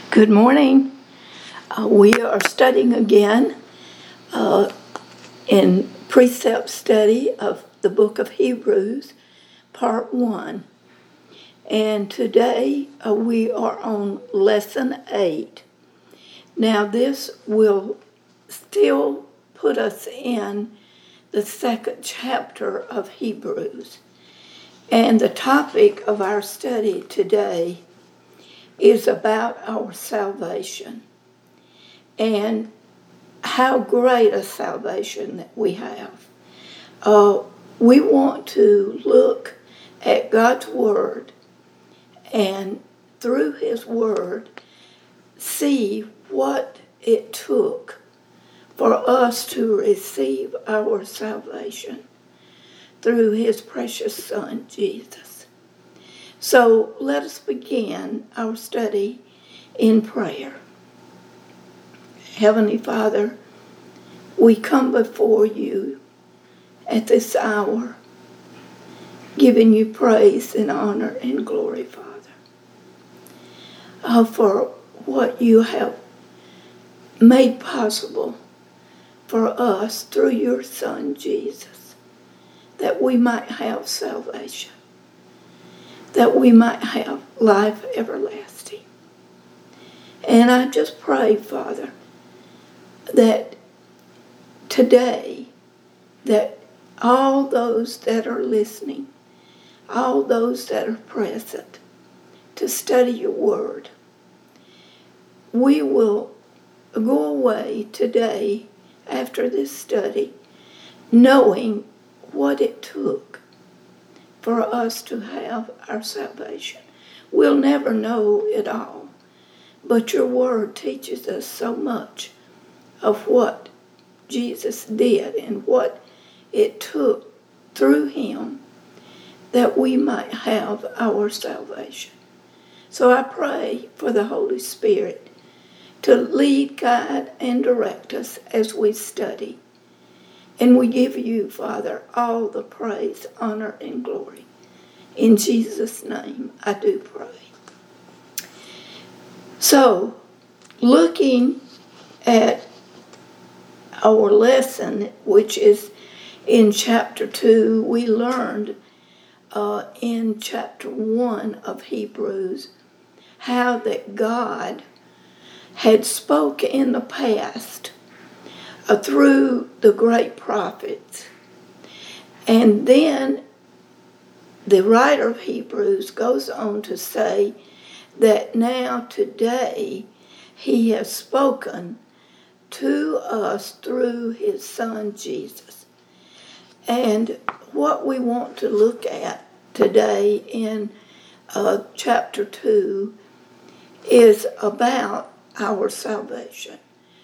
Good morning. We are studying again in precept study of the book of Hebrews, part 1. And today we are on lesson 8. Now this will still put us in the second chapter of Hebrews. And the topic of our study today is about our salvation and how great a salvation that we have. We want to look at God's Word and through His Word see what it took for us to receive our salvation through His precious Son, Jesus. So let us begin our study in prayer. Heavenly Father, we come before you at this hour, giving you praise and honor and glory, Father, for what you have made possible for us through your Son, Jesus, that we might have salvation, that we might have life everlasting. And I just pray, Father, that today, that all those that are listening, all those that are present to study your word, we will go away today after this study knowing what it took for us to have our salvation. We'll never know it all, but your word teaches us so much of what Jesus did and what it took through him that we might have our salvation. So I pray for the Holy Spirit to lead, guide, and direct us as we study. And we give you, Father, all the praise, honor, and glory. In Jesus' name, I do pray. So, looking at our lesson, which is in chapter 2, we learned in chapter 1 of Hebrews how that God had spoke in the past through the great prophets. And then the writer of Hebrews goes on to say that now today he has spoken to us through his Son Jesus. And what we want to look at today in chapter 2 is about our salvation.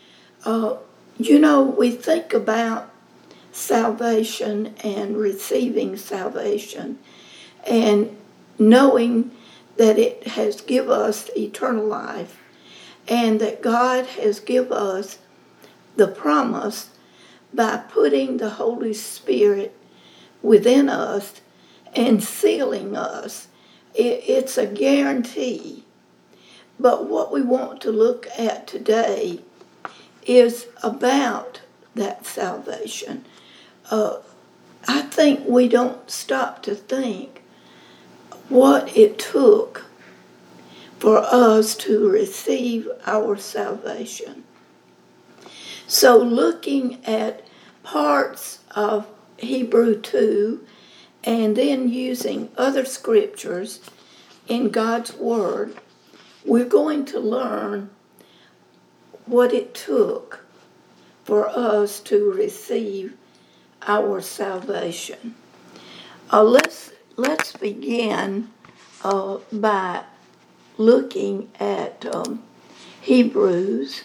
We think about salvation and receiving salvation and knowing that it has given us eternal life and that God has given us the promise by putting the Holy Spirit within us and sealing us. It's a guarantee. But what we want to look at today is about that salvation. I think we don't stop to think what it took for us to receive our salvation. So looking at parts of Hebrew 2 and then using other scriptures in God's Word, we're going to learn what it took for us to receive our salvation. Let's begin by looking at Hebrews.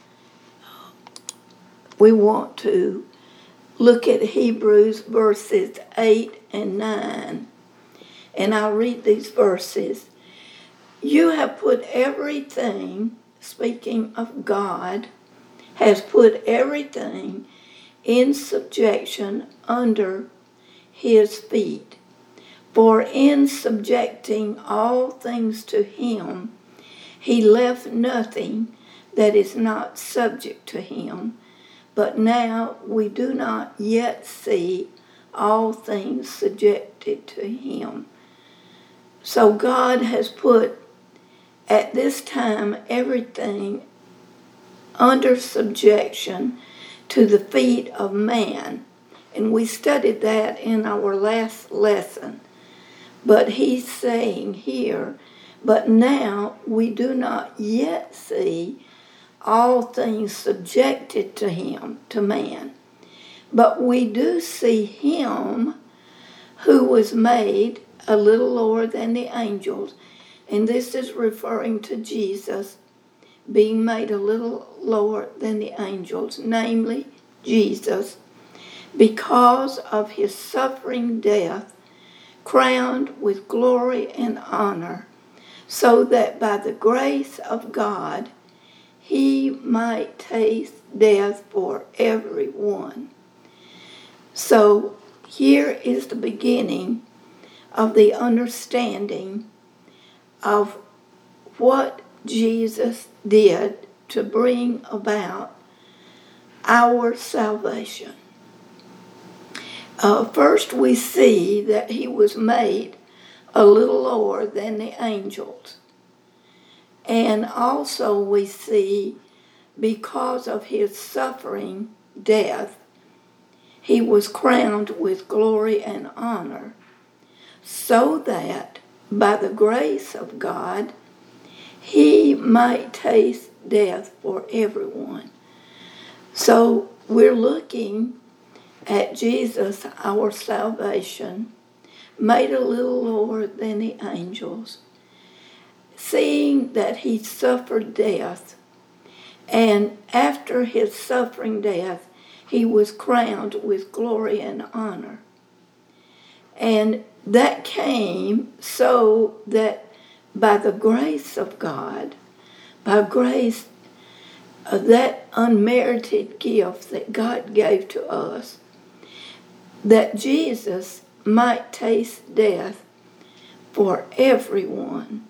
We want to look at Hebrews verses 8 and 9. And I'll read these verses. You have put everything, speaking of God, has put everything in subjection under his feet. For in subjecting all things to him, He left nothing that is not subject to him. But now we do not yet see all things subjected to him. So God has put at this time everything under subjection to the feet of man. And we studied that in our last lesson. But he's saying here, but now we do not yet see all things subjected to him, to man. But we do see him who was made a little lower than the angels. And this is referring to Jesus being made a little lower than the angels, namely Jesus, because of his suffering death, crowned with glory and honor, so that by the grace of God he might taste death for everyone. So here is the beginning of the understanding of what Jesus did to bring about our salvation. First, we see that he was made a little lower than the angels. And also we see, because of his suffering death, he was crowned with glory and honor, so that by the grace of God, he might taste death for everyone. So we're looking at Jesus, our salvation, made a little lower than the angels, seeing that he suffered death, and after his suffering death, he was crowned with glory and honor. And that came so that by the grace of God, by grace, that unmerited gift that God gave to us, that Jesus might taste death for everyone.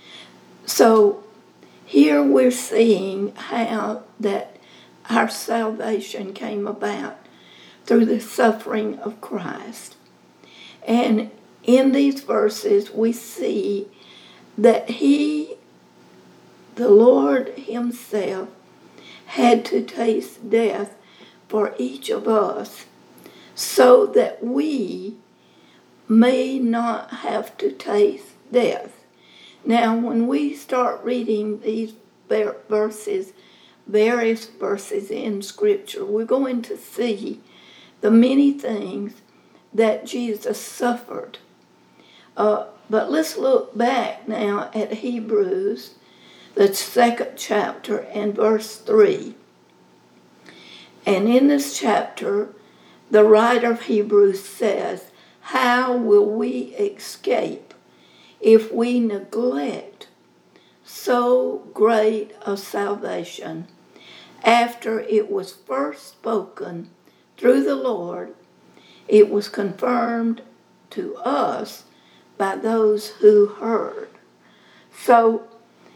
So here we're seeing how that our salvation came about through the suffering of Christ. And in these verses we see that he, the Lord himself, had to taste death for each of us so that we may not have to taste death. Now, when we start reading these verses, various verses in Scripture, we're going to see the many things that Jesus suffered. But let's look back now at Hebrews, the 2nd chapter, and verse 3. And in this chapter, the writer of Hebrews says, "How will we escape if we neglect so great a salvation, after it was first spoken through the Lord, it was confirmed to us by those who heard." So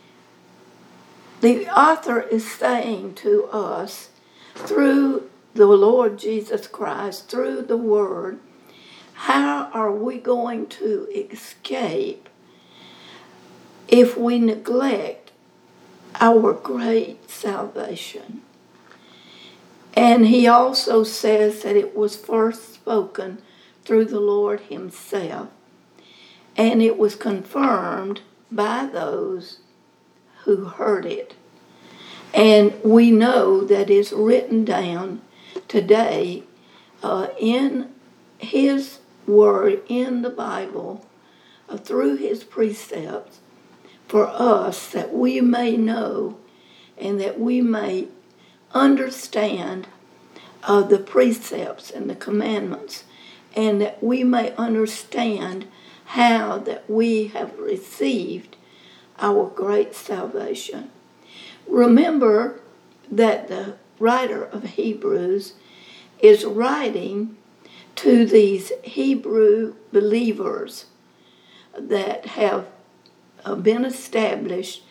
the author is saying to us, through the Lord Jesus Christ, through the Word, how are we going to escape if we neglect our great salvation? And he also says that it was first spoken through the Lord himself, and it was confirmed by those who heard it. And we know that it's written down today in his word, in the Bible, through his precepts, for us, that we may know and that we may understand the precepts and the commandments, and that we may understand how that we have received our great salvation. Remember that the writer of Hebrews is writing to these Hebrew believers that have been established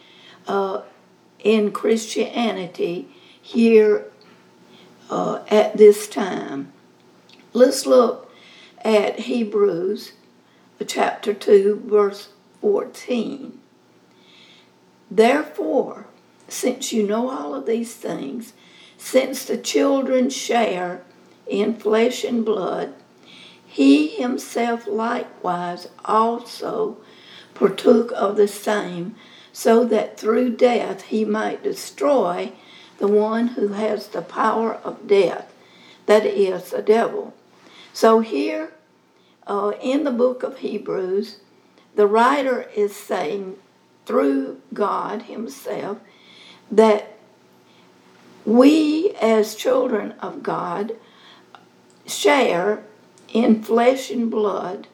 in Christianity here at this time. Let's look at Hebrews chapter 2, verse 14. Therefore, since you know all of these things, since the children share in flesh and blood, he himself likewise also partook of the same, so that through death he might destroy the one who has the power of death, that is, the devil. So here in the book of Hebrews, the writer is saying through God himself that we as children of God share in flesh and blood.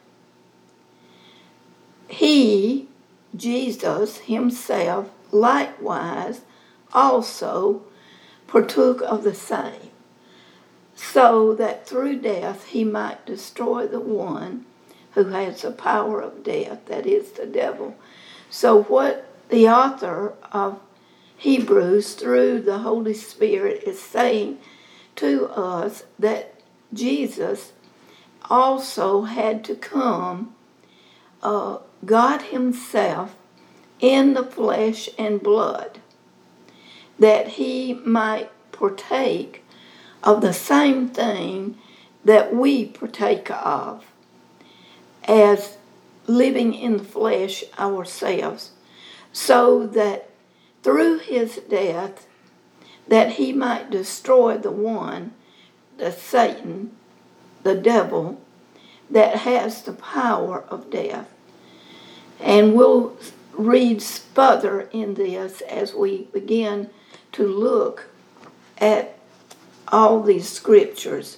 He, Jesus himself, likewise also partook of the same, so that through death he might destroy the one who has the power of death, that is, the devil. So what the author of Hebrews, through the Holy Spirit, is saying to us that Jesus also had to come, God himself, in the flesh and blood, that he might partake of the same thing that we partake of as living in the flesh ourselves, so that through his death that he might destroy the one, the Satan, the devil, that has the power of death. And we'll read further in this as we begin to look at all these scriptures.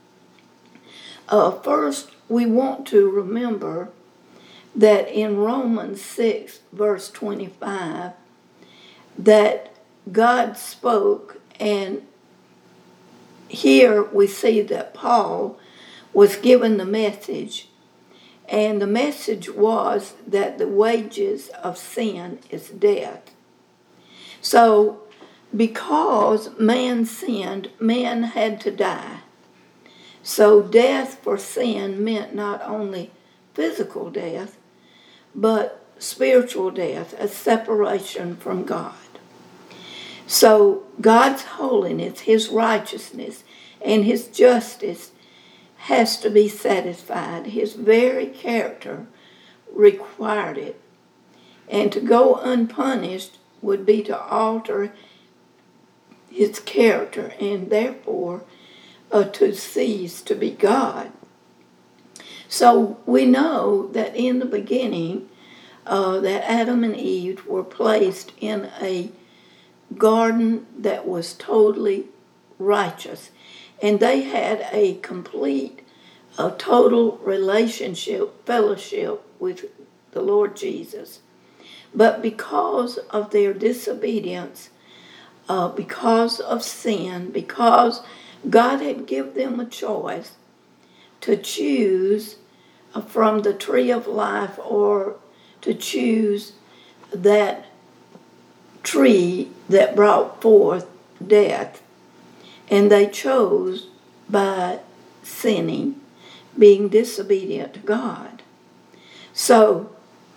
First, we want to remember that in Romans 6, verse 25, that God spoke, and here we see that Paul was given the message, and the message was that the wages of sin is death. So, because man sinned, man had to die. So death for sin meant not only physical death, but spiritual death, a separation from God. So God's holiness, his righteousness, and his justice has to be satisfied. His very character required it. And to go unpunished would be to alter his character, and therefore to cease to be God. So we know that in the beginning that Adam and Eve were placed in a garden that was totally righteous, and they had a complete, total relationship, fellowship with the Lord Jesus. But because of their disobedience, because of sin, because God had given them a choice to choose from the tree of life or to choose that tree that brought forth death. And they chose by sinning, being disobedient to God. So,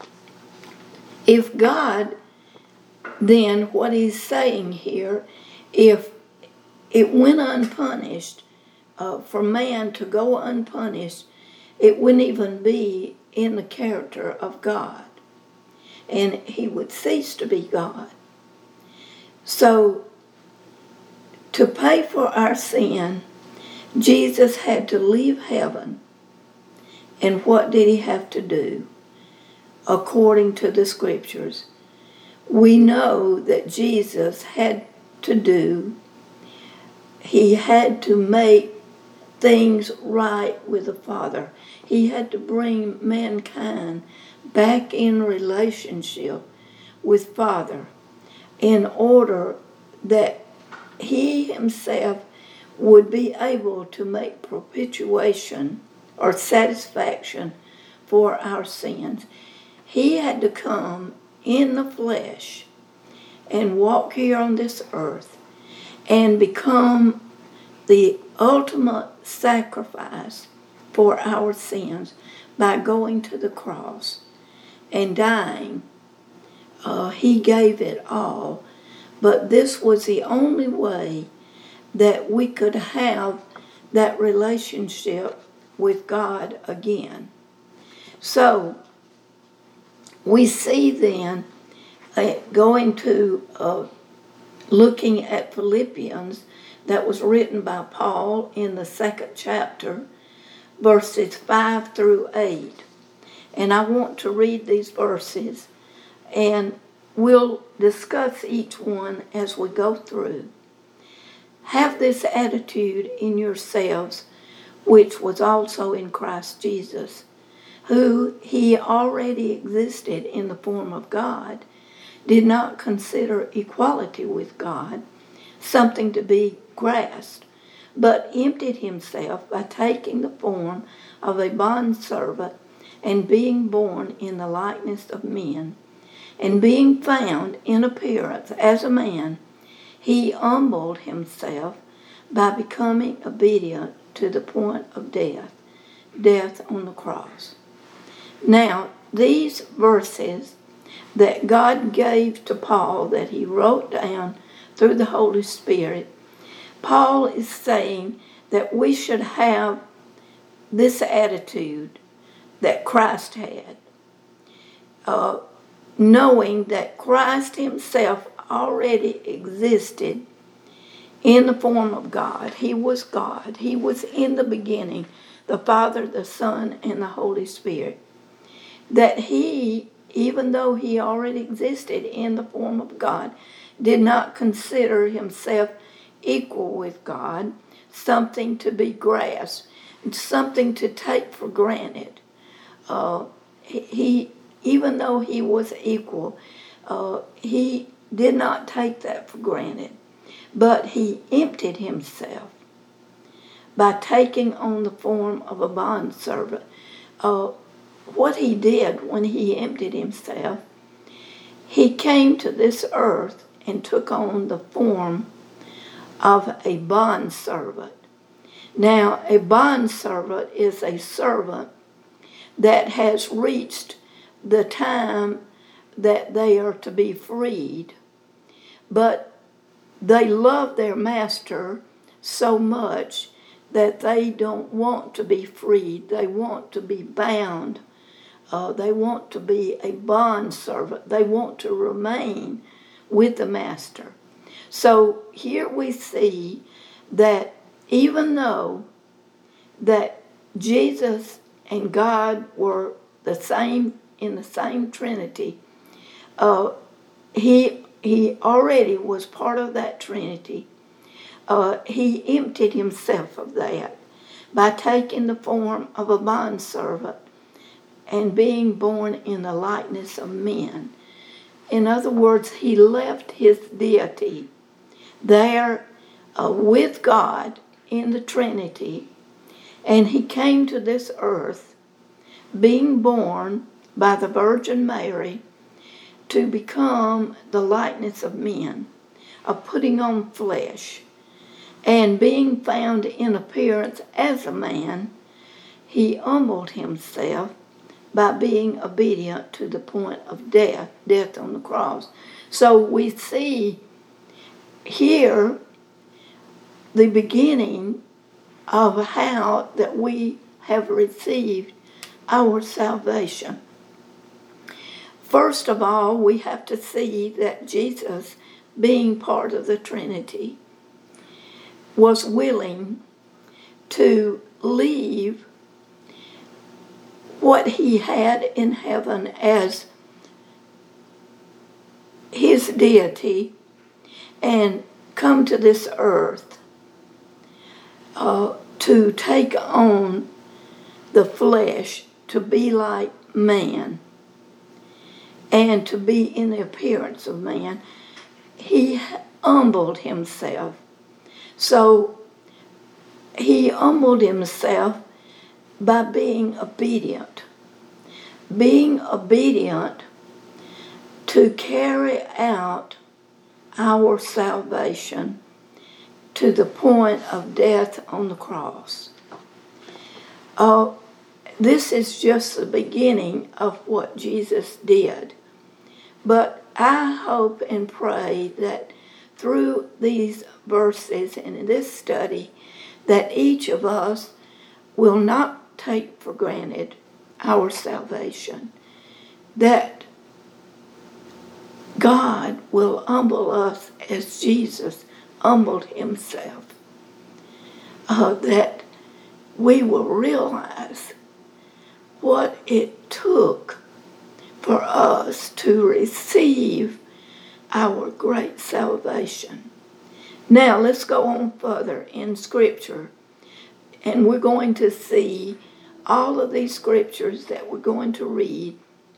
if God, then what he's saying here, if it went unpunished, for man to go unpunished, it wouldn't even be in the character of God. And he would cease to be God. So, to pay for our sin, Jesus had to leave heaven. And what did he have to do? According to the scriptures, we know that Jesus had to do, he had to make things right with the Father. He had to bring mankind back in relationship with Father in order that he himself would be able to make propitiation or satisfaction for our sins. He had to come in the flesh and walk here on this earth and become the ultimate sacrifice for our sins by going to the cross and dying. He gave it all, but this was the only way that we could have that relationship with God again. So we see then, going to looking at Philippians, that was written by Paul in the 2nd chapter, verses 5 through 8. And I want to read these verses, and we'll discuss each one as we go through. Have this attitude in yourselves, which was also in Christ Jesus, who he already existed in the form of God, did not consider equality with God something to be grasped, but emptied himself by taking the form of a bondservant and being born in the likeness of men. And being found in appearance as a man, he humbled himself by becoming obedient to the point of death on the cross. Now, these verses that God gave to Paul, that he wrote down through the Holy Spirit, Paul is saying that we should have this attitude that Christ had, knowing that Christ himself already existed in the form of God. He was God. He was in the beginning, the Father, the Son, and the Holy Spirit. That he, even though he already existed in the form of God, did not consider himself equal with God, something to be grasped, something to take for granted. Even though he was equal, he did not take that for granted. But he emptied himself by taking on the form of a bondservant. What he did when he emptied himself, he came to this earth and took on the form of a bondservant. Now, a bondservant is a servant that has reached the time that they are to be freed, but they love their master so much that they don't want to be freed. They want to be bound. They want to be a bondservant. They want to remain with the master. So here we see that even though that Jesus and God were the same in the same Trinity, he already was part of that Trinity. He emptied himself of that by taking the form of a bondservant and being born in the likeness of men. In other words, he left his deity there with God in the Trinity, and he came to this earth being born by the Virgin Mary to become the likeness of men, of putting on flesh. And being found in appearance as a man, he humbled himself by being obedient to the point of death on the cross. So we see here the beginning of how that we have received our salvation. First of all, we have to see that Jesus, being part of the Trinity, was willing to leave what he had in heaven as his deity and come to this earth to take on the flesh, to be like man, and to be in the appearance of man. He humbled himself. So he humbled himself by being obedient. Being obedient to carry out our salvation to the point of death on the cross. This is just the beginning of what Jesus did. But I hope and pray that through these verses and in this study, that each of us will not take for granted our salvation, that God will humble us as Jesus humbled himself, that we will realize what it took for us to receive our great salvation. Now let's go on further in Scripture, and we're going to see all of these scriptures that we're going to read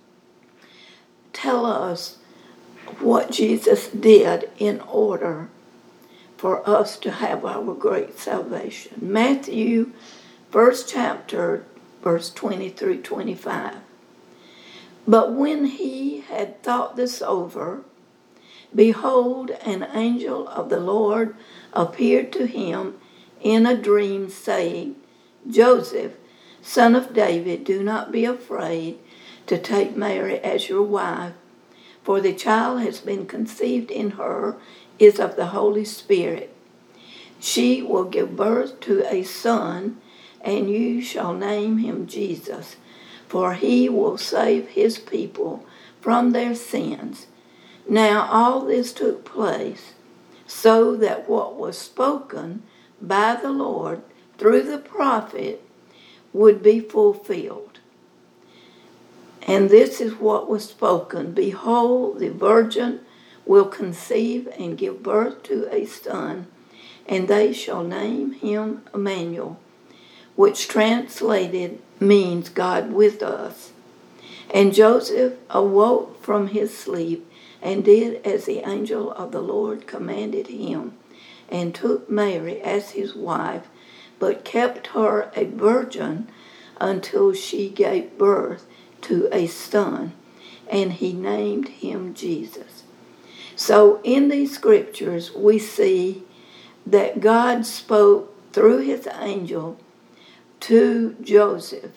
tell us what Jesus did in order for us to have our great salvation. Matthew, 1st chapter, verse 20 through 25. But when he had thought this over, behold, an angel of the Lord appeared to him in a dream, saying, Joseph, son of David, do not be afraid to take Mary as your wife, for the child has been conceived in her is of the Holy Spirit. She will give birth to a son, and you shall name him Jesus, for he will save his people from their sins. Now all this took place so that what was spoken by the Lord through the prophet would be fulfilled. And this is what was spoken. Behold, the virgin will conceive and give birth to a son, and they shall name him Emmanuel, which translated means God with us. And Joseph awoke from his sleep and did as the angel of the Lord commanded him, and took Mary as his wife, but kept her a virgin until she gave birth to a son, and he named him Jesus. So in these scriptures we see that God spoke through his angel to Joseph,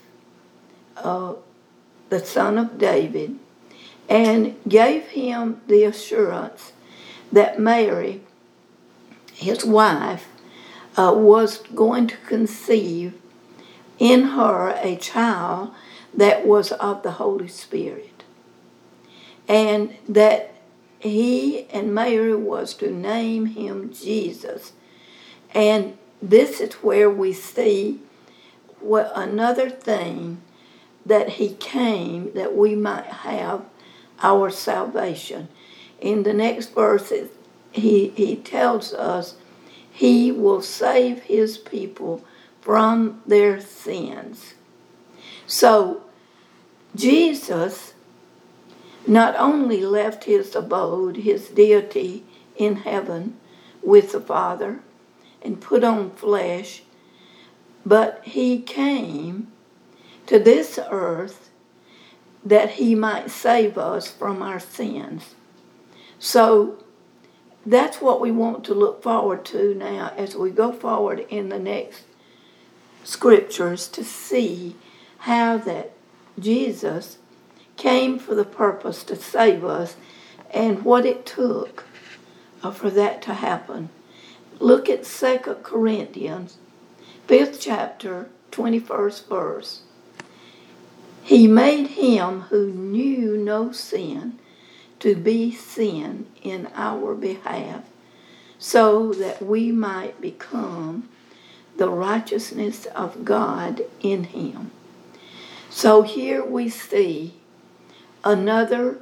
the son of David, and gave him the assurance that Mary, his wife, was going to conceive in her a child that was of the Holy Spirit, and that he and Mary was to name him Jesus. And this is where we see what another thing, that he came that we might have our salvation. In the next verses, he tells us he will save his people from their sins. So Jesus not only left his abode, his deity in heaven with the Father, and put on flesh, but he came to this earth that he might save us from our sins. So that's what we want to look forward to now as we go forward in the next scriptures, to see how that Jesus came for the purpose to save us and what it took for that to happen. Look at 2 Corinthians, 5th chapter, 21st verse. He made him who knew no sin to be sin in our behalf, so that we might become the righteousness of God in him. So here we see another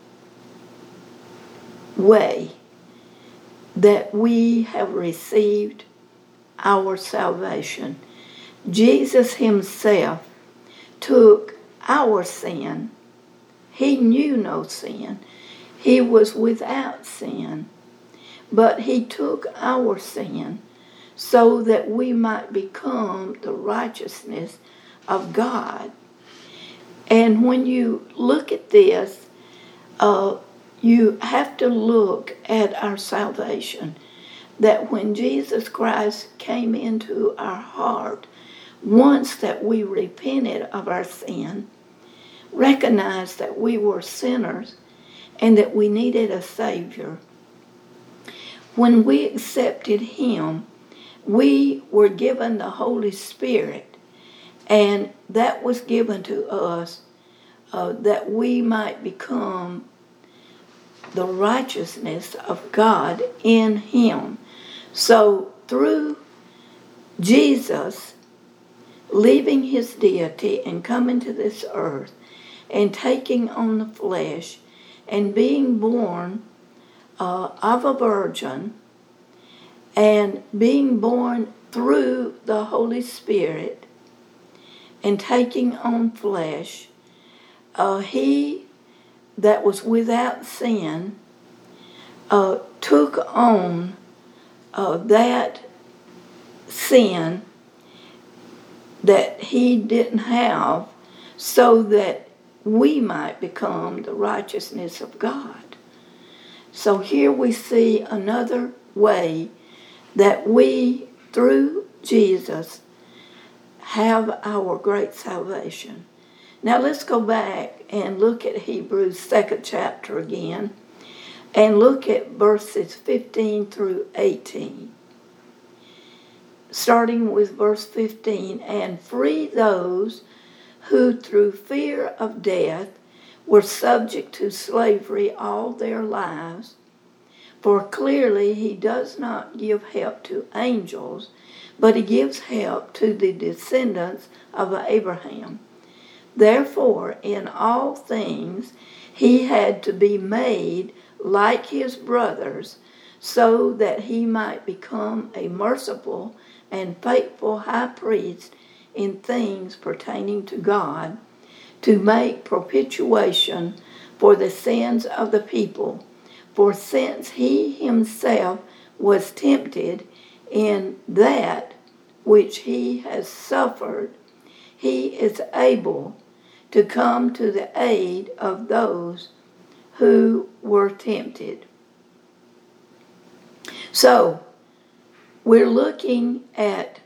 way that we have received our salvation. Jesus himself took our sin. He knew no sin. He was without sin. But he took our sin so that we might become the righteousness of God. And when you look at this, you have to look at our salvation, that when Jesus Christ came into our heart, once that we repented of our sin, recognized that we were sinners and that we needed a Savior, when we accepted Him, we were given the Holy Spirit, and that was given to us that we might become the righteousness of God in Him. So through Jesus leaving His deity and coming to this earth and taking on the flesh and being born of a virgin and being born through the Holy Spirit and taking on flesh, He that was without sin took on that sin that He didn't have, so that we might become the righteousness of God. So here we see another way that we, through Jesus, have our great salvation. Now let's go back and look at Hebrews 2nd chapter again, and look at verses 15 through 18. Starting with verse 15, and free those who through fear of death were subject to slavery all their lives. For clearly He does not give help to angels, but He gives help to the descendants of Abraham. Therefore, in all things He had to be made like His brothers, so that He might become a merciful and faithful high priest in things pertaining to God, to make propitiation for the sins of the people. For since He Himself was tempted in that which He has suffered, He is able to come to the aid of those who were tempted. So, we're looking at,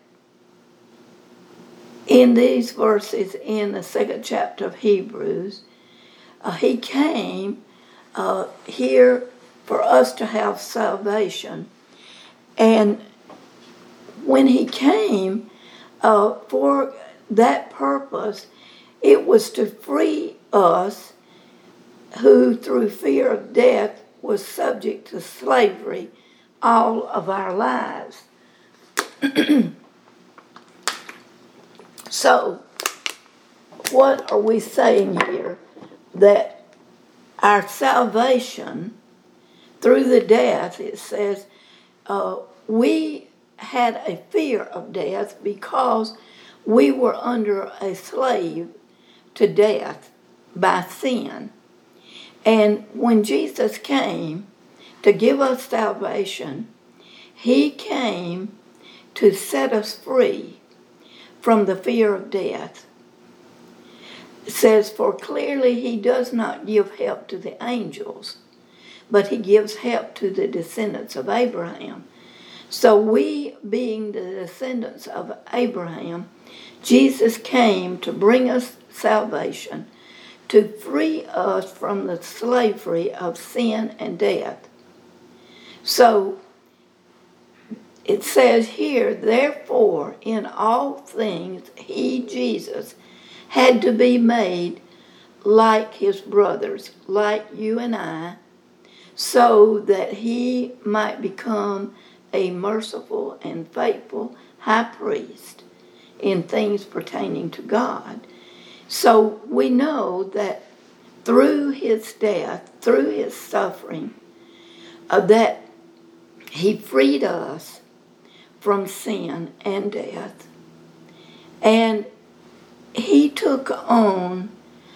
in these verses in the 2nd chapter of Hebrews, He came here for us to have salvation. And when He came for that purpose, it was to free us who through fear of death was subject to slavery all of our lives. So, what are we saying here? That our salvation through the death, it says, we had a fear of death because we were under a slave to death by sin. And when Jesus came to give us salvation, He came to set us free from the fear of death. It says, for clearly He does not give help to the angels, but He gives help to the descendants of Abraham. So we, being the descendants of Abraham, Jesus came to bring us salvation, to free us from the slavery of sin and death. So it says here, therefore, in all things, He, Jesus, had to be made like His brothers, like you and I, so that He might become a merciful and faithful high priest in things pertaining to God. So we know that through His death, through His suffering, that He freed us from sin and death. And He took on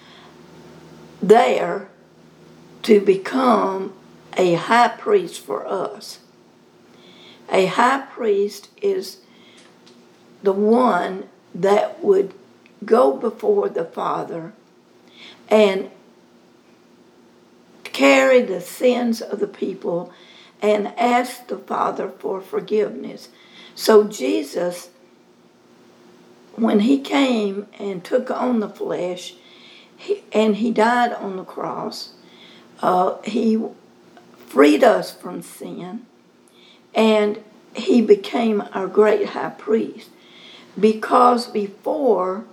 there to become a high priest for us. A high priest is the one that would go before the Father and carry the sins of the people and ask the Father for forgiveness. So Jesus, when he came and took on the flesh, and he died on the cross, he freed us from sin, and he became our great high priest. Because before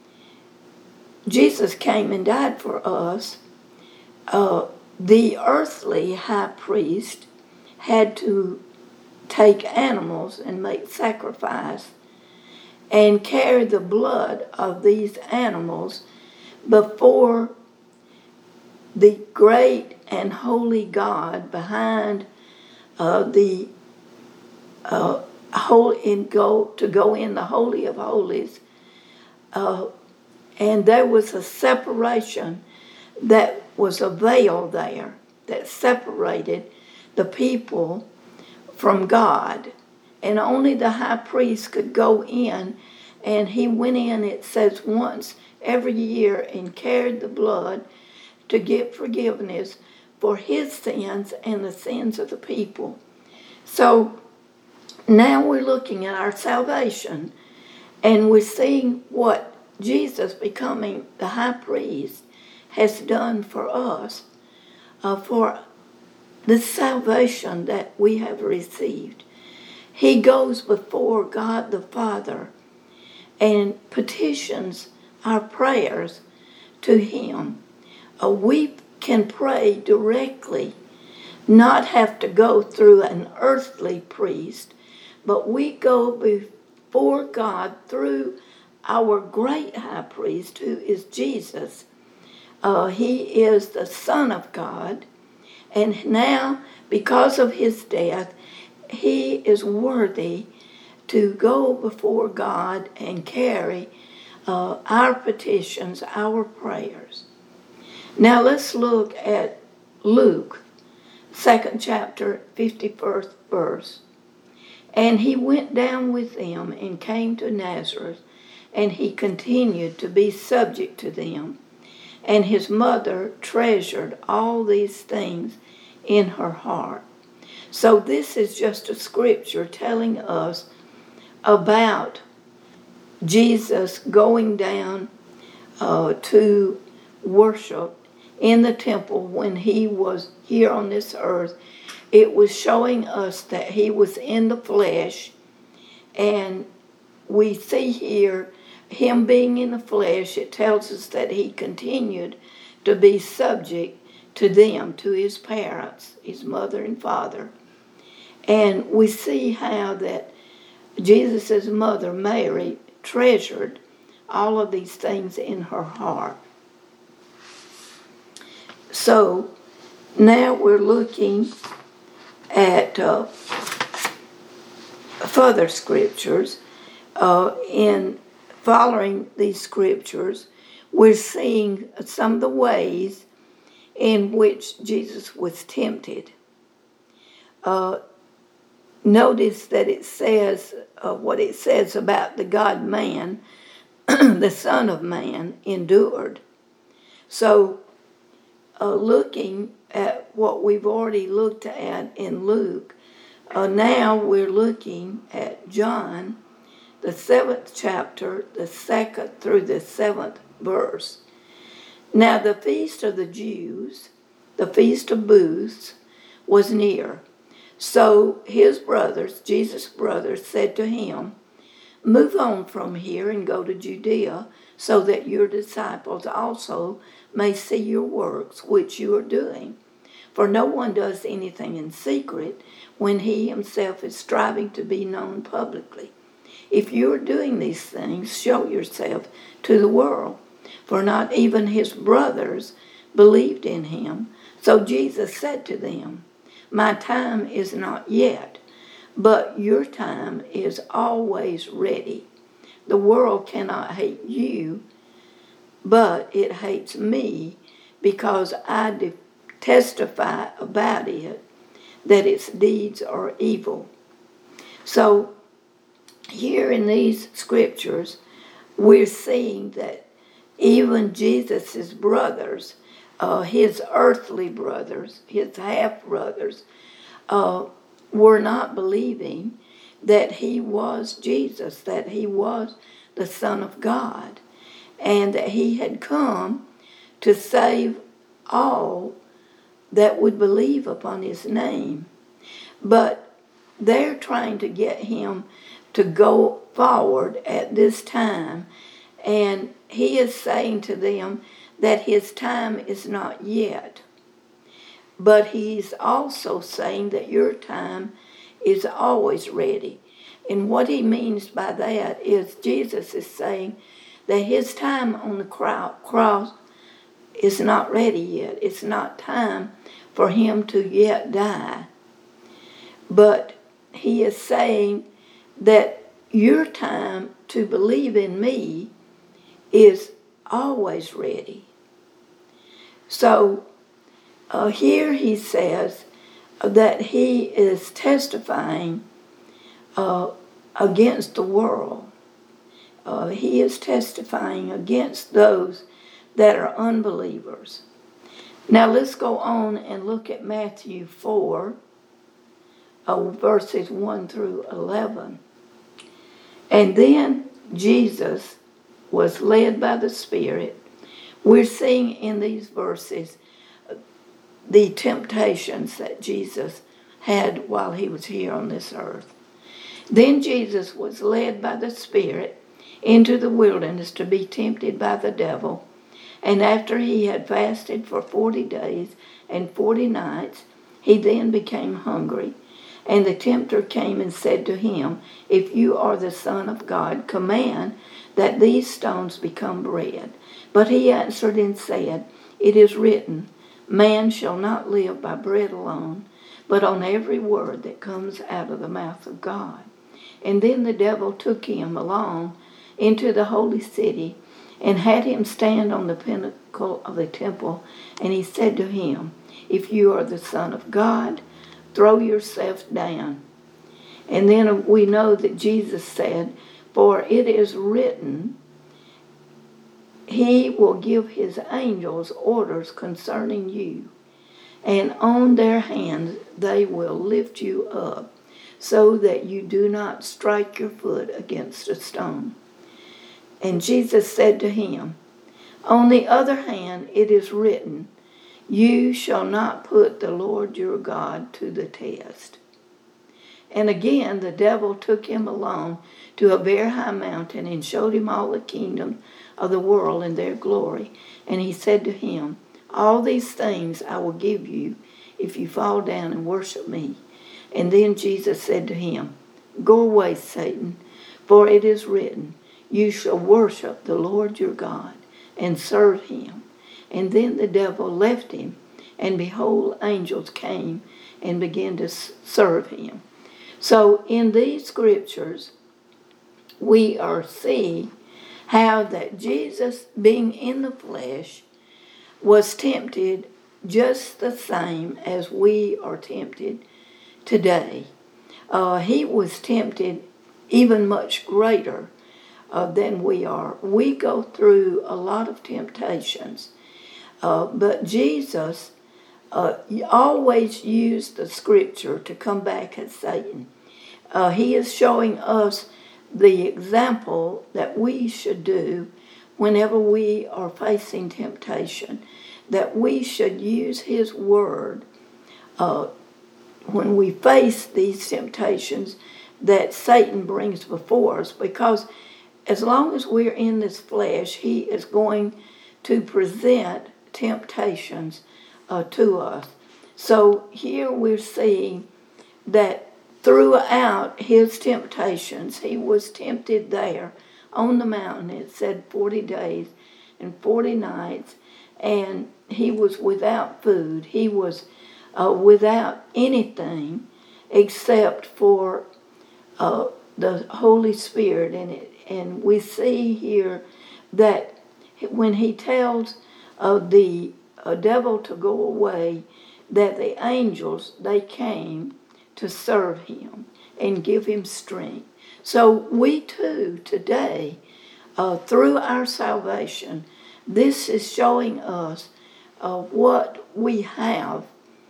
Jesus came and died for us, the earthly high priest had to take animals and make sacrifice and carry the blood of these animals before the great and holy God behind to go in the Holy of Holies. And there was a separation, that was a veil there that separated the people from God. And only the high priest could go in, and he went in, it says, once every year and carried the blood to get forgiveness for his sins and the sins of the people. So now we're looking at our salvation, and we're seeing what Jesus becoming the high priest has done for us, for the salvation that we have received. He goes before God the Father and petitions our prayers to him. We can pray directly, not have to go through an earthly priest, but we go before God through our great high priest, who is Jesus. He is the Son of God, and now, because of his death, he is worthy to go before God and carry our petitions, our prayers. Now let's look at Luke, 2nd chapter, 51st verse. And he went down with them and came to Nazareth, and he continued to be subject to them. And his mother treasured all these things in her heart. So this is just a scripture telling us about Jesus going down to worship in the temple when he was here on this earth. It was showing us that he was in the flesh, and we see here him being in the flesh. It tells us that he continued to be subject to them, to his parents, his mother and father. And we see how that Jesus' mother, Mary, treasured all of these things in her heart. So now we're looking at further scriptures. In following these scriptures, we're seeing some of the ways in which Jesus was tempted. Notice that it says what it says about the God-man, the Son of Man, endured. So looking at what we've already looked at in Luke, now we're looking at John, the 7th chapter, the 2nd through the 7th verse. Now the feast of the Jews, the feast of booths, was near. So his brothers, Jesus' brothers, said to him, "Move on from here and go to Judea, so that your disciples also may see your works which you are doing. For no one does anything in secret when he himself is striving to be known publicly. If you are doing these things, show yourself to the world." For not even his brothers believed in him. So Jesus said to them, "My time is not yet, but your time is always ready. The world cannot hate you, but it hates me because I testify about it that its deeds are evil." So here in these scriptures, we're seeing that even Jesus' brothers his earthly brothers, his half-brothers, were not believing that he was Jesus, that he was the Son of God, and that he had come to save all that would believe upon his name. But they're trying to get him to go forward at this time, and he is saying to them that his time is not yet. But he's also saying that your time is always ready. And what he means by that is Jesus is saying that his time on the cross is not ready yet. It's not time for him to yet die. But he is saying that your time to believe in me is always ready. So here he says that he is testifying against the world. He is testifying against those that are unbelievers. Now let's go on and look at Matthew 4, verses 1 through 11. And then Jesus was led by the Spirit. We're seeing in these verses the temptations that Jesus had while he was here on this earth. Then Jesus was led by the Spirit into the wilderness to be tempted by the devil. And after he had fasted for 40 days and 40 nights, he then became hungry. And the tempter came and said to him, "If you are the Son of God, command that these stones become bread." But he answered and said, "It is written, man shall not live by bread alone, but on every word that comes out of the mouth of God." And then the devil took him along into the holy city and had him stand on the pinnacle of the temple. And he said to him, "If you are the Son of God, throw yourself down." And then we know that Jesus said, "For it is written, he will give his angels orders concerning you, and on their hands they will lift you up, so that you do not strike your foot against a stone." And Jesus said to him, "On the other hand, it is written, you shall not put the Lord your God to the test." And again the devil took him along to a very high mountain and showed him all the kingdoms of the world and their glory. And he said to him, "All these things I will give you if you fall down and worship me." And then Jesus said to him, "Go away, Satan, for it is written, you shall worship the Lord your God and serve him." And then the devil left him, and behold, angels came and began to serve him. So in these scriptures, we are seeing how that Jesus, being in the flesh, was tempted just the same as we are tempted today. He was tempted even much greater than we are. We go through a lot of temptations, but Jesus always used the scripture to come back at Satan. He is showing us the example that we should do whenever we are facing temptation, that we should use his word when we face these temptations that Satan brings before us, because as long as we're in this flesh, he is going to present temptations to us. So here we're seeing that throughout his temptations, he was tempted there on the mountain. It said 40 days and 40 nights, and he was without food. He was without anything except for the Holy Spirit in it. And we see here that when he tells the devil to go away, that the angels, they came to serve him and give him strength. So we too, today, through our salvation, this is showing us what we have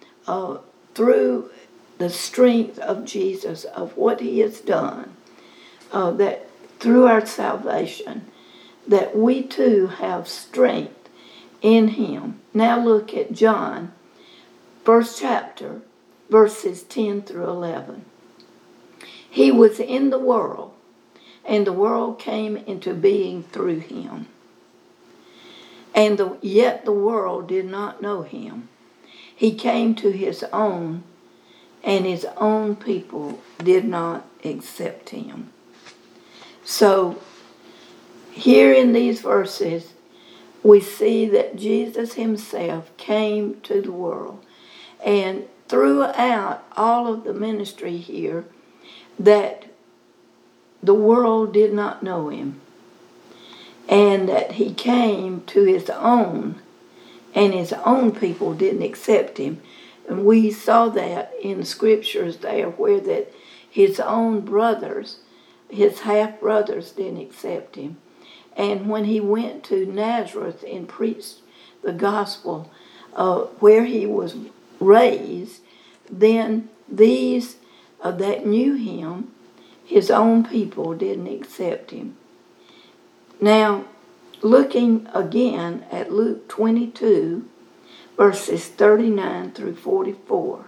through the strength of Jesus, of what he has done, that through our salvation, that we too have strength in him. Now look at John, first chapter, verses 10 through 11. He was in the world, and the world came into being through him. And yet the world did not know him. He came to his own, and his own people did not accept him. So here in these verses, we see that Jesus himself came to the world. And throughout all of the ministry here, that the world did not know him. And that he came to his own, and his own people didn't accept him. And we saw that in the scriptures there, where that his own brothers, his half-brothers, didn't accept him. And when he went to Nazareth and preached the gospel where he was raised, then these that knew him, his own people, didn't accept him. Now, looking again at Luke 22, verses 39 through 44.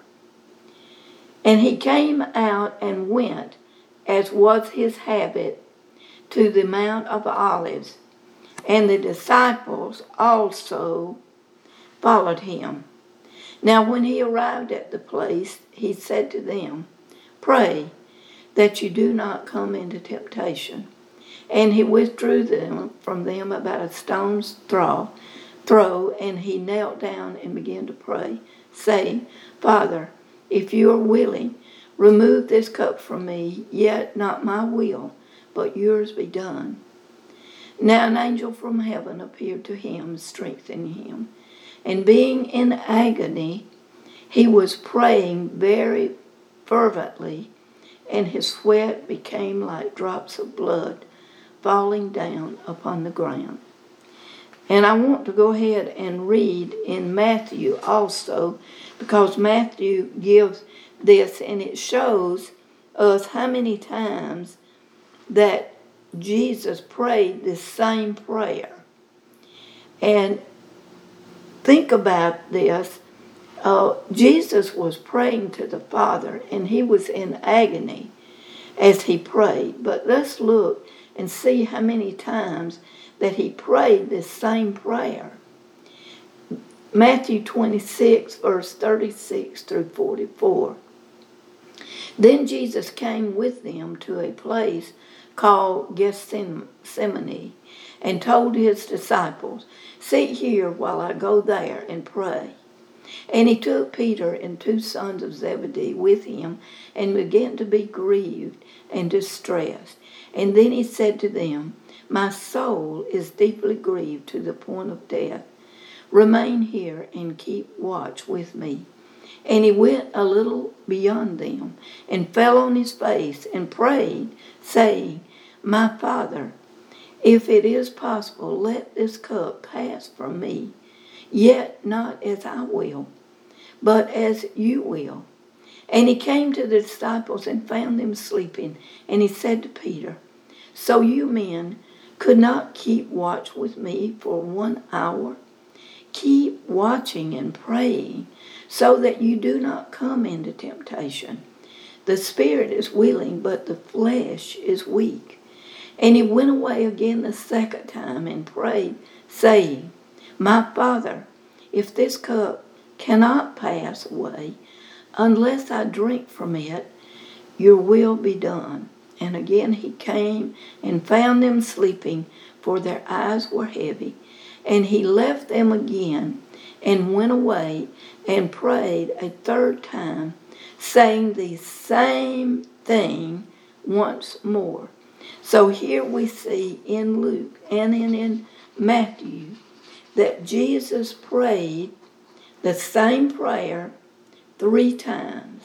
And he came out and went, as was his habit, to the Mount of Olives, and the disciples also followed him. Now when he arrived at the place, he said to them, "Pray that you do not come into temptation." And he withdrew them from them about a stone's throw, and he knelt down and began to pray, saying, "Father, if you are willing, remove this cup from me, yet not my will, but yours be done." Now an angel from heaven appeared to him, strengthening him. And being in agony, he was praying very fervently, and his sweat became like drops of blood falling down upon the ground. And I want to go ahead and read in Matthew also, because Matthew gives this, and it shows us how many times that Jesus prayed this same prayer. And think about this. Jesus was praying to the Father, and he was in agony as he prayed. But let's look and see how many times that he prayed this same prayer. Matthew 26, verse 36 through 44. Then Jesus came with them to a place called Gethsemane, and told his disciples, "Sit here while I go there and pray." And he took Peter and 2 sons of Zebedee with him, and began to be grieved and distressed. And then he said to them, "My soul is deeply grieved to the point of death. Remain here and keep watch with me." And he went a little beyond them, and fell on his face, and prayed, saying, "My Father, if it is possible, let this cup pass from me. Yet not as I will, but as you will." And he came to the disciples and found them sleeping. And he said to Peter, "So you men could not keep watch with me for 1 hour? Keep watching and praying, so that you do not come into temptation. The spirit is willing, but the flesh is weak." And he went away again the second time and prayed, saying, "My Father, if this cup cannot pass away unless I drink from it, your will be done." And again he came and found them sleeping, for their eyes were heavy. And he left them again and went away and prayed a third time, saying the same thing once more. So here we see in Luke and in Matthew that Jesus prayed the same prayer 3 times.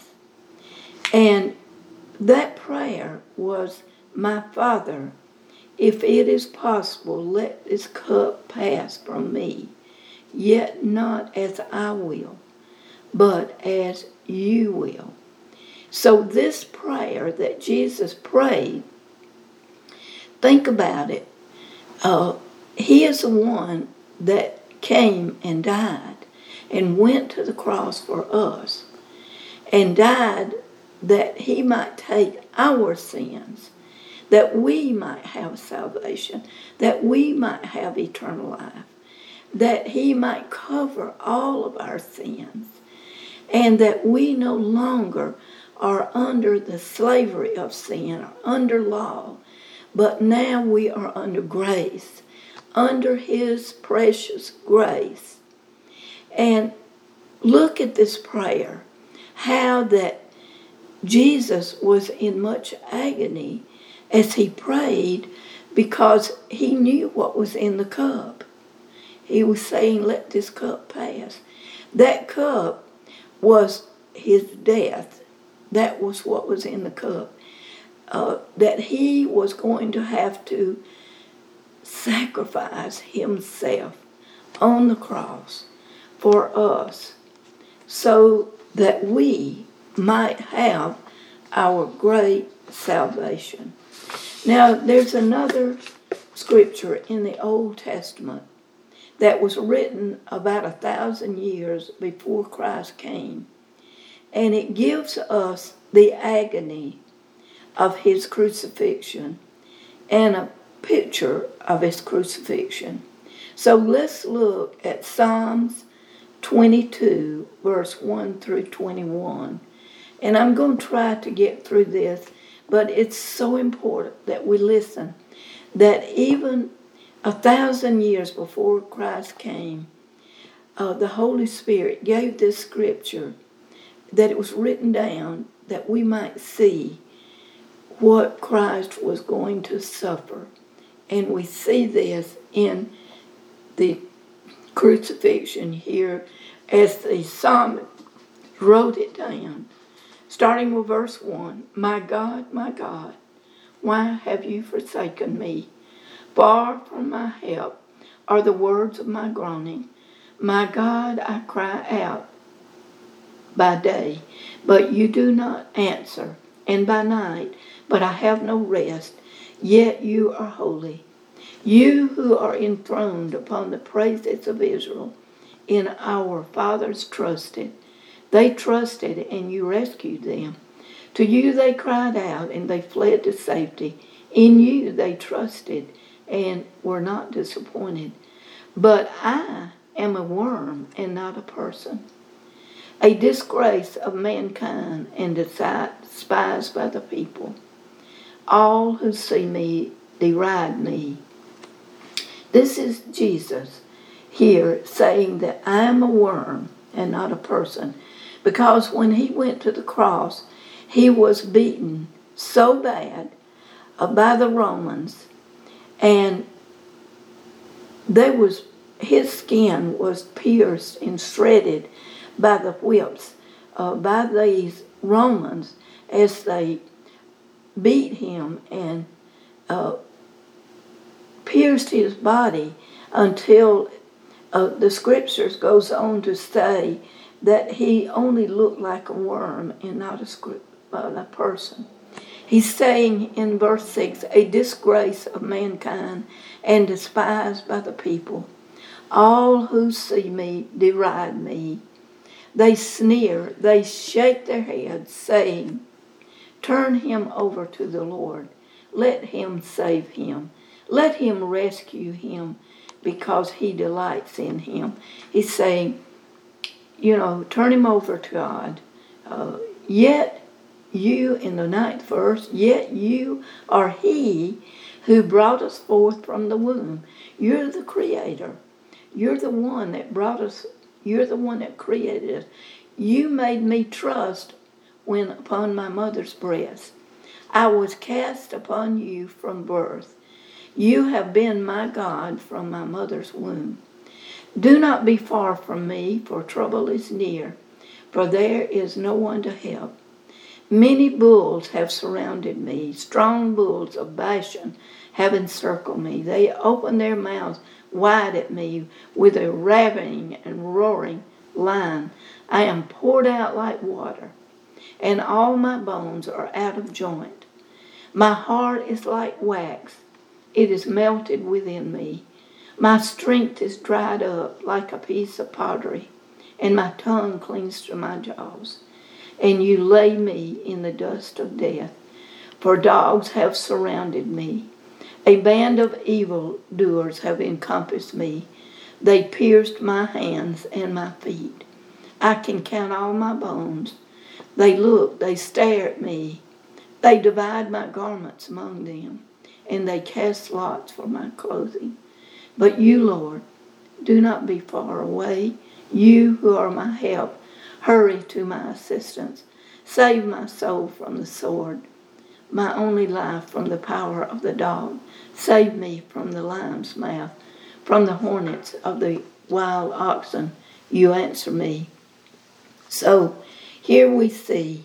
And that prayer was, "My Father, if it is possible, let this cup pass from me. yet not as I will, but as you will. So this prayer that Jesus prayed, think about it. He is the one that came and died and went to the cross for us and died that he might take our sins, that we might have salvation, that we might have eternal life, that he might cover all of our sins, and that we no longer are under the slavery of sin or under law, but now we are under grace, under his precious grace. And look at this prayer, how that Jesus was in much agony as he prayed because he knew what was in the cup. He was saying, let this cup pass. That cup was his death. That was what was in the cup. That he was going to have to sacrifice himself on the cross for us so that we might have our great salvation. Now, there's another scripture in the Old Testament that was written about 1,000 years before Christ came, and it gives us the agony of his crucifixion and a picture of his crucifixion. So let's look at Psalms 22, verse 1 through 21. And I'm going to try to get through this, but it's so important that we listen, that even 1,000 years before Christ came, the Holy Spirit gave this scripture, that it was written down that we might see what Christ was going to suffer. And we see this in the crucifixion here as the psalmist wrote it down. Starting with verse 1, my God, why have you forsaken me? Far from my help are the words of my groaning. My God, I cry out by day, but you do not answer, and by night, but I have no rest, yet you are holy. You who are enthroned upon the praises of Israel, in our fathers trusted. They trusted, and you rescued them. To you they cried out, and they fled to safety. In you they trusted, and were not disappointed. But I am a worm and not a person, a disgrace of mankind and despised by the people. All who see me deride me. This is Jesus here saying that I am a worm and not a person, because when he went to the cross, he was beaten so bad by the Romans, and his skin was pierced and shredded by the whips by these Romans as they beat him and pierced his body until the scriptures goes on to say that he only looked like a worm and not a person. He's saying in verse 6, a disgrace of mankind and despised by the people. All who see me deride me. They sneer, they shake their heads, saying, turn him over to the Lord. Let him save him. Let him rescue him, because he delights in him. He's saying, turn him over to God. Yet you, in the 9th verse, yet you are he who brought us forth from the womb. You're the creator. You're the one that brought us. You're the one that created us. You made me trust when upon my mother's breast. I was cast upon you from birth. You have been my God from my mother's womb. Do not be far from me, for trouble is near, for there is no one to help. Many bulls have surrounded me. Strong bulls of Bashan have encircled me. They open their mouths wide at me with a ravening and roaring lion. I am poured out like water, and all my bones are out of joint. My heart is like wax. It is melted within me. My strength is dried up like a piece of pottery, and my tongue clings to my jaws. And you lay me in the dust of death, for dogs have surrounded me. A band of evildoers have encompassed me. They pierced my hands and my feet. I can count all my bones. They look, they stare at me. They divide my garments among them, and they cast lots for my clothing. But you, Lord, do not be far away. You who are my help, hurry to my assistance. Save my soul from the sword, my only life from the power of the dog. Save me from the lion's mouth, from the hornets of the wild oxen. You answer me. So here we see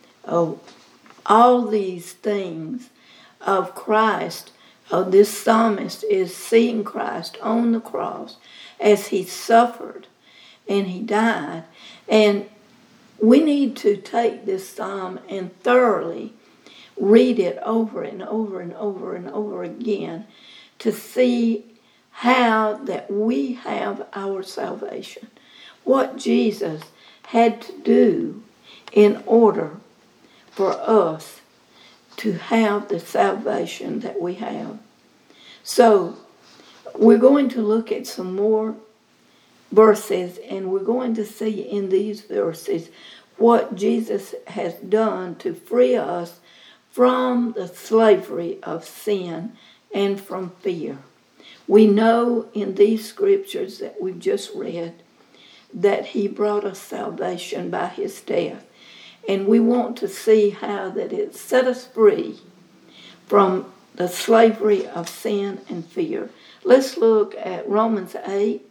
all these things of Christ. This psalmist is seeing Christ on the cross as he suffered and he died. And we need to take this psalm and thoroughly read it over and over and over and over again to see how that we have our salvation. What Jesus had to do in order for us to have the salvation that we have. So we're going to look at some more verses, and we're going to see in these verses what Jesus has done to free us from the slavery of sin and from fear. We know in these scriptures that we've just read that he brought us salvation by his death. And we want to see how that it set us free from the slavery of sin and fear. Let's look at Romans 8,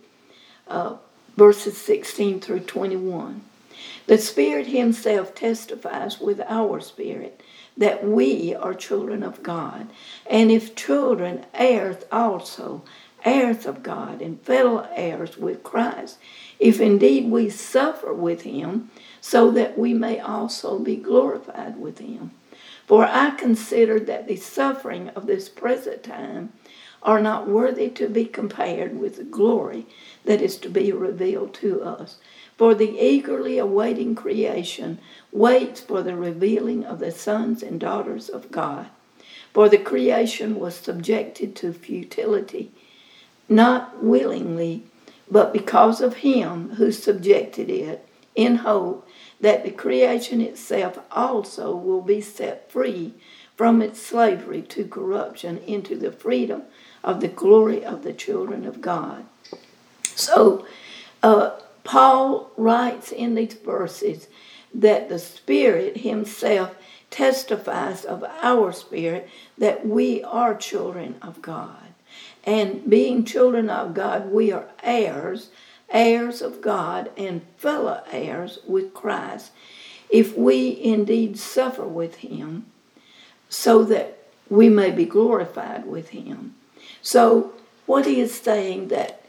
verses 16 through 21. The Spirit himself testifies with our spirit that we are children of God. And if children, heirs also, heirs of God, and fellow heirs with Christ, if indeed we suffer with him, so that we may also be glorified with him. For I consider that the suffering of this present time are not worthy to be compared with the glory that is to be revealed to us. For the eagerly awaiting creation waits for the revealing of the sons and daughters of God. For the creation was subjected to futility, not willingly, but because of him who subjected it, in hope that the creation itself also will be set free from its slavery to corruption into the freedom of the glory of the children of God. So, Paul writes in these verses that the Spirit himself testifies of our spirit that we are children of God. And being children of God, we are heirs, heirs of God and fellow heirs with Christ, if we indeed suffer with him, so that we may be glorified with him. So what he is saying, that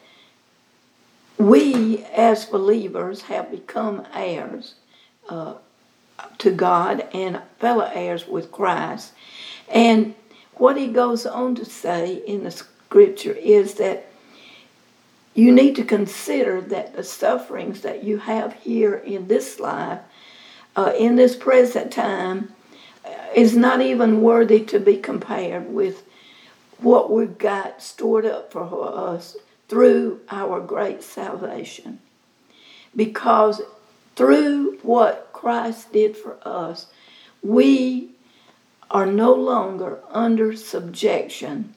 we as believers have become heirs to God and fellow heirs with Christ. And what he goes on to say in the scripture is that you need to consider that the sufferings that you have here in this life, in this present time, is not even worthy to be compared with what we've got stored up for us through our great salvation. Because through what Christ did for us, we are no longer under subjection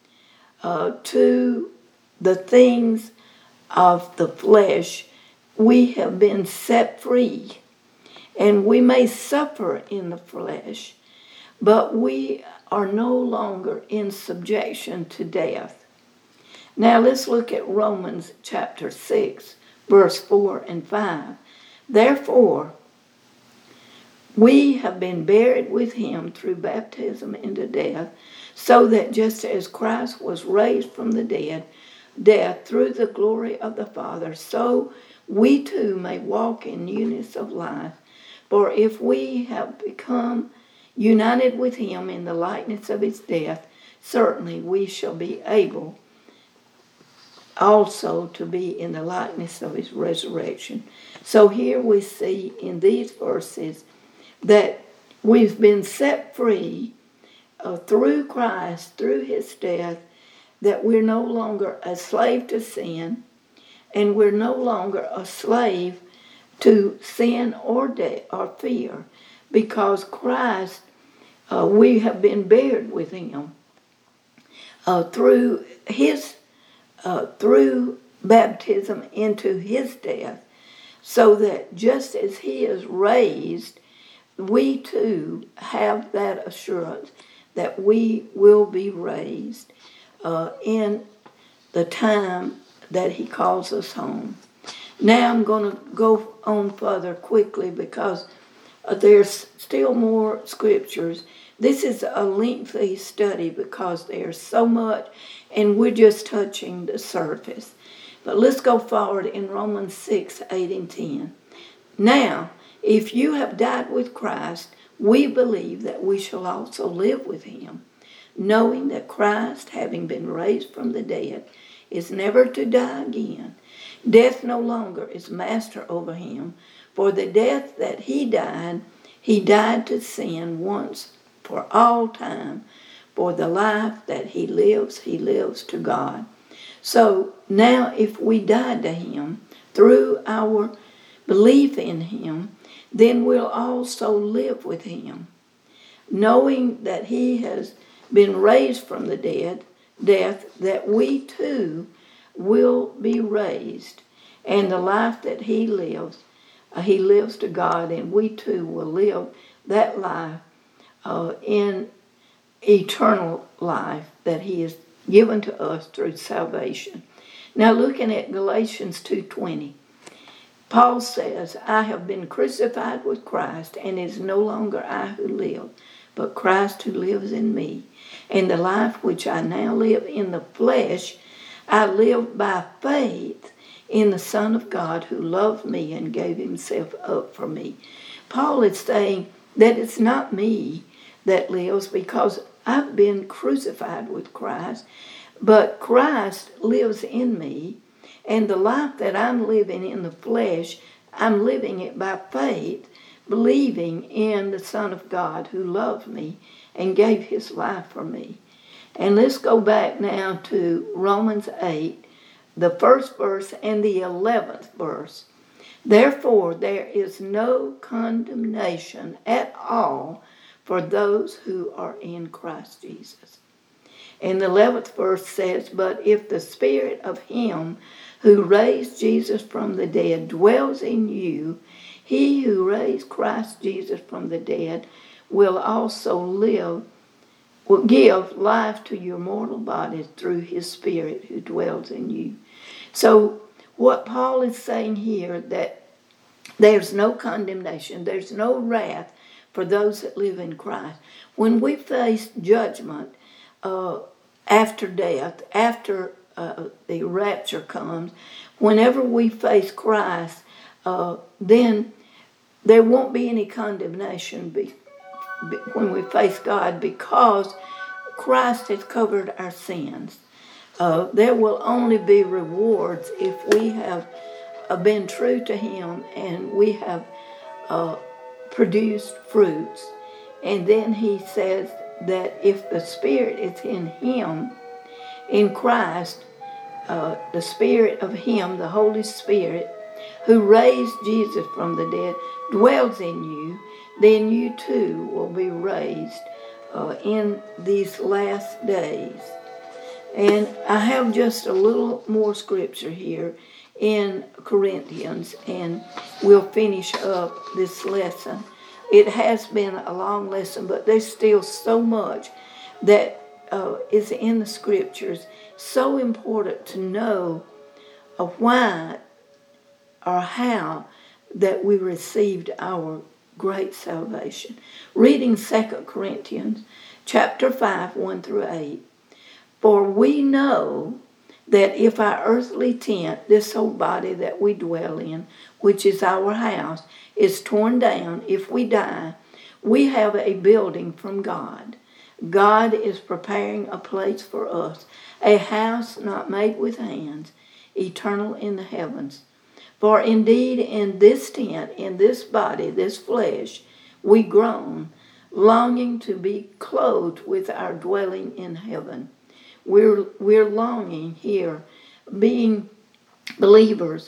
to the things of the flesh. We have been set free, and we may suffer in the flesh, but we are no longer in subjection to death. Now let's look at Romans chapter 6, verse 4 and 5. Therefore, we have been buried with him through baptism into death, so that just as Christ was raised from the death through the glory of the Father, so we too may walk in newness of life. For if we have become united with him in the likeness of his death, certainly we shall be able also to be in the likeness of his resurrection. So here we see in these verses that we've been set free through Christ, through his death, that we're no longer a slave to sin, and we're no longer a slave to sin or death or fear, because Christ, we have been buried with him through baptism into his death, so that just as he is raised, we too have that assurance that we will be raised in the time that he calls us home. Now I'm going to go on further quickly because there's still more scriptures. This is a lengthy study because there's so much, and we're just touching the surface. But let's go forward in Romans 6, 8, and 10. Now, if you have died with Christ, we believe that we shall also live with him, knowing that Christ, having been raised from the dead, is never to die again. Death no longer is master over him, for the death that he died to sin once for all time. For the life that he lives to God. So now if we died to him through our belief in him, then we'll also live with him, knowing that he has been raised from the death, that we too will be raised. And the life that he lives to God, and we too will live that life in eternal life that he has given to us through salvation. Now looking at Galatians 2:20, Paul says, I have been crucified with Christ, and it is no longer I who live, but Christ who lives in me. And the life which I now live in the flesh, I live by faith in the Son of God who loved me and gave himself up for me. Paul is saying that it's not me that lives, because I've been crucified with Christ, but Christ lives in me, and the life that I'm living in the flesh, I'm living it by faith, believing in the Son of God who loved me and gave his life for me. And let's go back now to Romans 8, the first verse and the 11th verse. Therefore, there is no condemnation at all for those who are in Christ Jesus. And the 11th verse says, but if the Spirit of him who raised Jesus from the dead dwells in you, he who raised Christ Jesus from the dead will give life to your mortal bodies through his Spirit who dwells in you. So what Paul is saying here, that there's no condemnation, there's no wrath for those that live in Christ. When we face judgment after death, after the rapture comes, whenever we face Christ, then there won't be any condemnation when we face God, because Christ has covered our sins. There will only be rewards if we have been true to him and we have produced fruits. And then he says that if the Spirit is in him, in Christ, the Spirit of him, the Holy Spirit, who raised Jesus from the dead, dwells in you, then you too will be raised in these last days. And I have just a little more scripture here in Corinthians, and we'll finish up this lesson. It has been a long lesson, but there's still so much that is in the scriptures, so important to know why or how that we received our great salvation. Reading 2 Corinthians chapter 5, 1 through 8. For we know that if our earthly tent, this old body that we dwell in, which is our house, is torn down, if we die, we have a building from God. God is preparing a place for us, a house not made with hands, eternal in the heavens. For indeed in this tent, in this body, this flesh, we groan, longing to be clothed with our dwelling in heaven. We're longing here, being believers.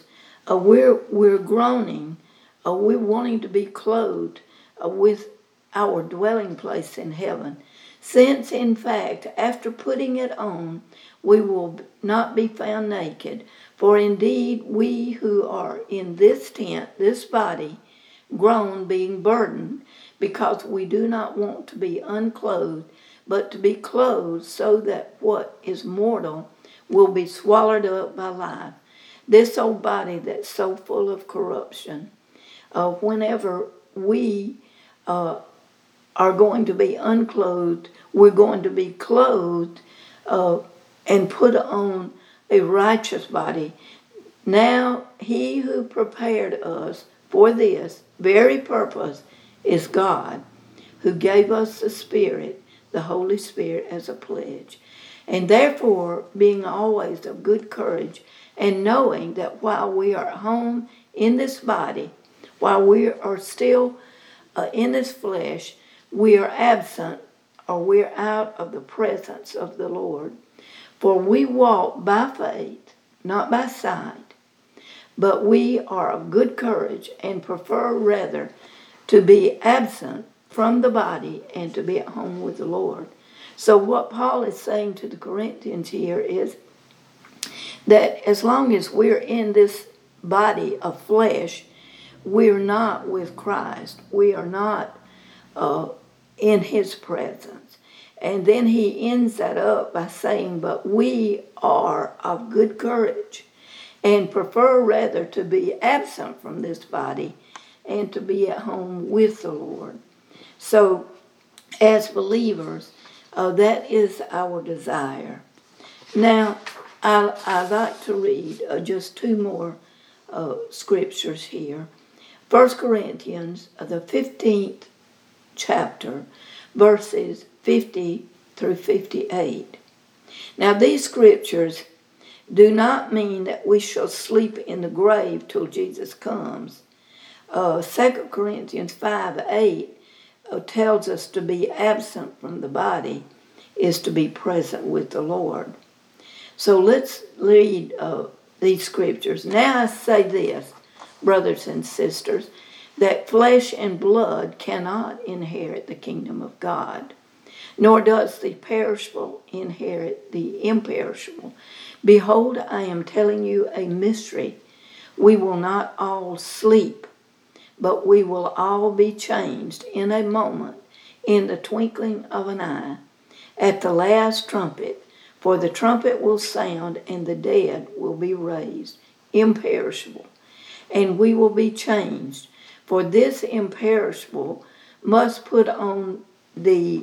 We're groaning. We're wanting to be clothed with our dwelling place in heaven. Since, in fact, after putting it on, we will not be found naked. For indeed, we who are in this tent, this body, groan, being burdened, because we do not want to be unclothed, but to be clothed, so that what is mortal will be swallowed up by life. This old body that's so full of corruption, whenever we are going to be unclothed, we're going to be clothed and put on a righteous body. Now he who prepared us for this very purpose is God, who gave us the Spirit, the Holy Spirit, as a pledge. And therefore, being always of good courage, and knowing that while we are at home in this body, while we are still in this flesh, we are absent, or we're out of the presence of the Lord. For we walk by faith, not by sight, but we are of good courage and prefer rather to be absent from the body and to be at home with the Lord. So what Paul is saying to the Corinthians here is that as long as we're in this body of flesh, we're not with Christ. We are not in his presence. And then he ends that up by saying, but we are of good courage and prefer rather to be absent from this body and to be at home with the Lord. So as believers, that is our desire. Now, I'd like to read just two more scriptures here. 1 Corinthians, the 15th chapter, verses 50 through 58. Now, these scriptures do not mean that we shall sleep in the grave till Jesus comes. 2 Corinthians 5:8 tells us to be absent from the body is to be present with the Lord. So let's read these scriptures. Now I say this, brothers and sisters, that flesh and blood cannot inherit the kingdom of God, nor does the perishable inherit the imperishable. Behold, I am telling you a mystery. We will not all sleep, but we will all be changed in a moment, in the twinkling of an eye, at the last trumpet. For the trumpet will sound, and the dead will be raised, imperishable, and we will be changed. For this imperishable must put on the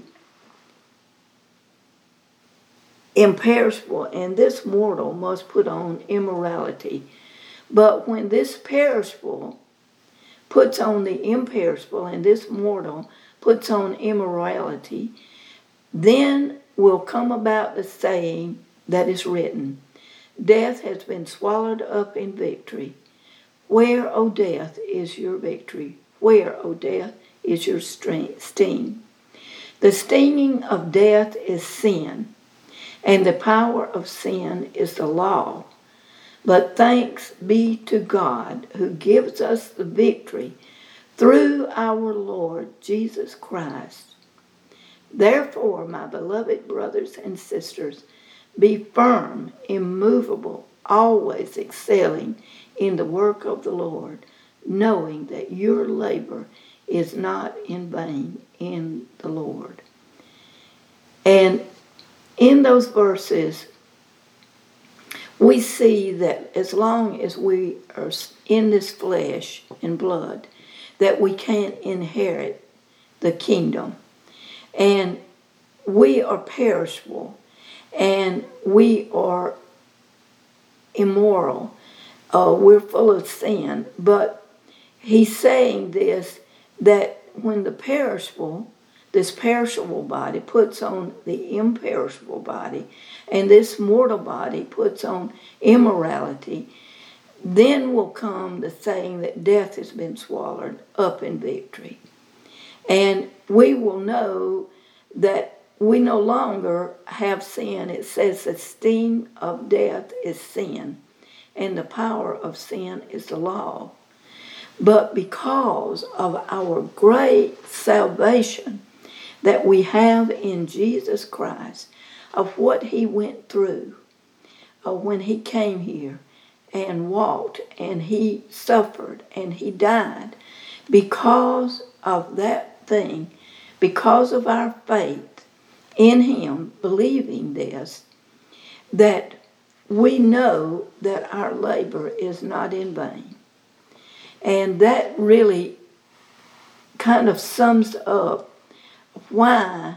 imperishable, and this mortal must put on immorality. But when this perishable puts on the imperishable, and this mortal puts on immorality, then will come about the saying that is written, death has been swallowed up in victory. Where, O death, is your victory? Where, O death, is your sting? The stinging of death is sin, and the power of sin is the law. But thanks be to God who gives us the victory through our Lord Jesus Christ. Therefore, my beloved brothers and sisters, be firm, immovable, always excelling in the work of the Lord, knowing that your labor is not in vain in the Lord. And in those verses, we see that as long as we are in this flesh and blood, that we can't inherit the kingdom. And we are perishable, and we are immoral. We're full of sin. But he's saying this, that when this perishable body puts on the imperishable body, and this mortal body puts on immorality, then will come the saying that death has been swallowed up in victory. And we will know that we no longer have sin. It says the sting of death is sin, and the power of sin is the law. But because of our great salvation that we have in Jesus Christ, of what he went through when he came here and walked and he suffered and he died, because of that thing, because of our faith in him, believing this, that we know that our labor is not in vain. And that really kind of sums up why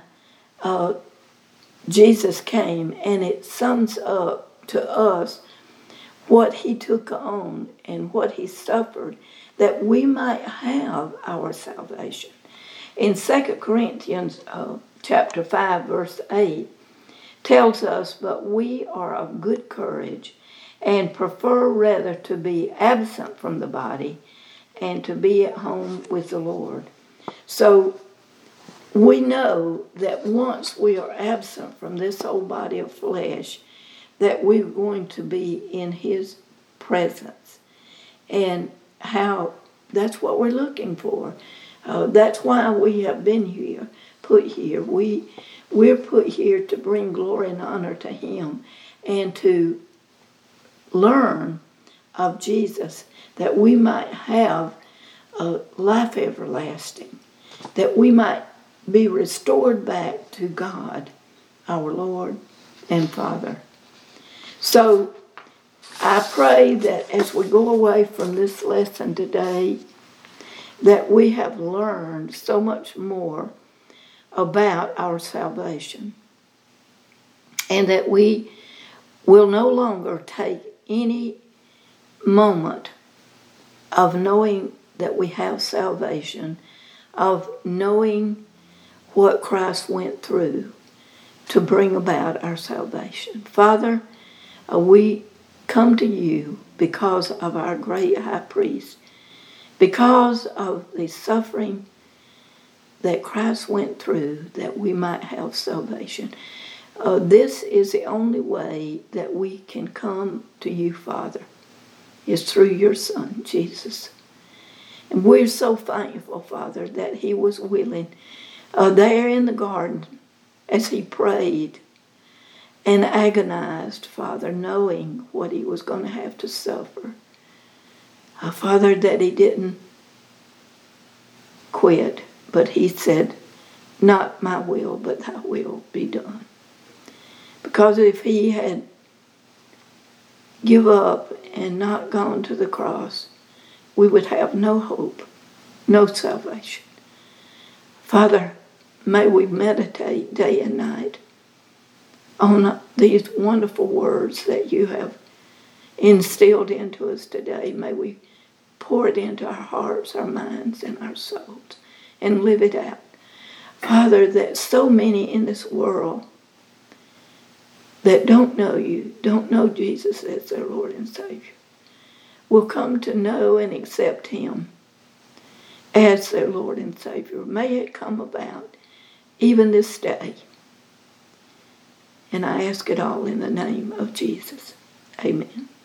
Jesus came, and it sums up to us what he took on and what he suffered, that we might have our salvation. In 2 Corinthians chapter 5, verse 8, tells us, "But we are of good courage, and prefer rather to be absent from the body and to be at home with the Lord." So we know that once we are absent from this old body of flesh, that we're going to be in his presence. And how that's what we're looking for. That's why we have been here, put here. We're put here to bring glory and honor to him and to learn of Jesus, that we might have a life everlasting, that we might be restored back to God, our Lord and Father. So I pray that as we go away from this lesson today, that we have learned so much more about our salvation, and that we will no longer take any moment of knowing that we have salvation, of knowing what Christ went through to bring about our salvation. Father, we come to you because of our great high priest, because of the suffering that Christ went through, that we might have salvation. This is the only way that we can come to you, Father, is through your Son, Jesus. And we're so thankful, Father, that he was willing there in the garden as he prayed and agonized, Father, knowing what he was going to have to suffer. Father, that he didn't quit, but he said, "Not my will, but thy will be done." Because if he had give up and not gone to the cross, we would have no hope, no salvation. Father, may we meditate day and night on these wonderful words that you have instilled into us today. May we pour it into our hearts, our minds, and our souls, and live it out. Father, that so many in this world that don't know you, don't know Jesus as their Lord and Savior, will come to know and accept him as their Lord and Savior. May it come about even this day. And I ask it all in the name of Jesus. Amen.